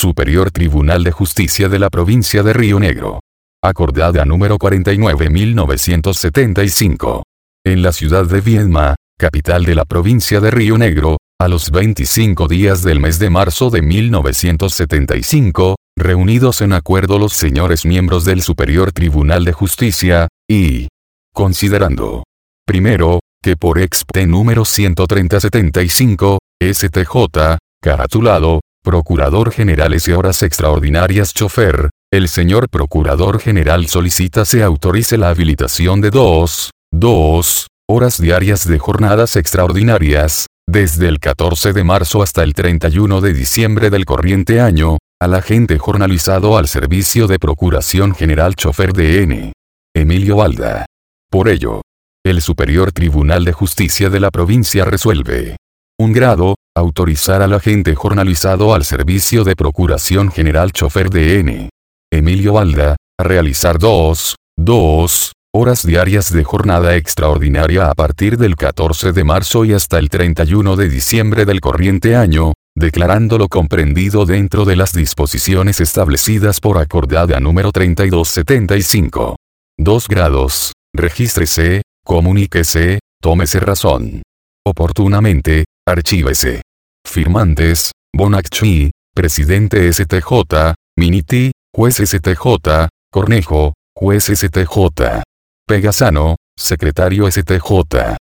Superior Tribunal de Justicia de la Provincia de Río Negro. Acordada número 49.975. En la ciudad de Viedma, capital de la provincia de Río Negro, a los 25 días del mes de marzo de 1975, reunidos en acuerdo los señores miembros del Superior Tribunal de Justicia, y considerando, primero, que por expte número 13075, STJ, caratulado, Procurador General S. Horas Extraordinarias Chofer, el señor Procurador General solicita se autorice la habilitación de dos horas diarias de jornadas extraordinarias, desde el 14 de marzo hasta el 31 de diciembre del corriente año, al agente jornalizado al servicio de Procuración General Chofer de N. Emilio Valda. Por ello, el Superior Tribunal de Justicia de la provincia resuelve. 1 grado, autorizar al agente jornalizado al servicio de Procuración General Chofer de N. Emilio Valda, a realizar dos horas diarias de jornada extraordinaria a partir del 14 de marzo y hasta el 31 de diciembre del corriente año, declarándolo comprendido dentro de las disposiciones establecidas por acordada número 3275. 2 grados, regístrese, comuníquese, tómese razón. Oportunamente, archívese. Firmantes, Bonacchi, Presidente STJ, Miniti, Juez STJ, Cornejo, Juez STJ. Pegasano, Secretario STJ.